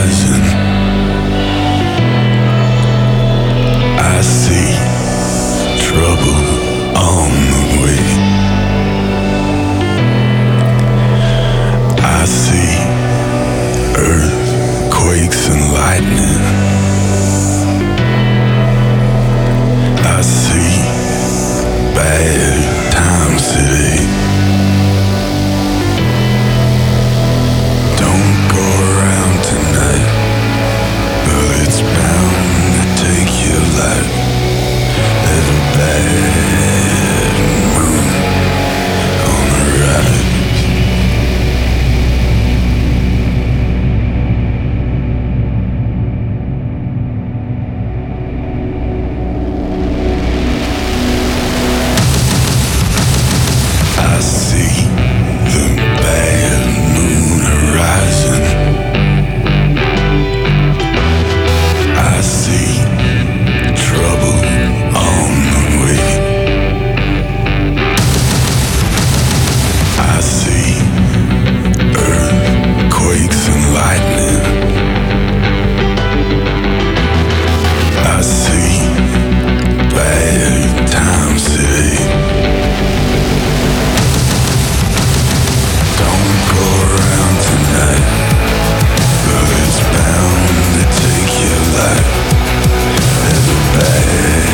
horizon. I see trouble on the way. I see earthquakes and lightning. I see bad times today. Don't go around tonight, but it's bound to take your life. There's a bad moon on the rise. I see the bad moon horizon. I see trouble on the way. I see earthquakes and lightning. I see bad times today. Don't go around tonight, but it's bound to take your life. There's a bad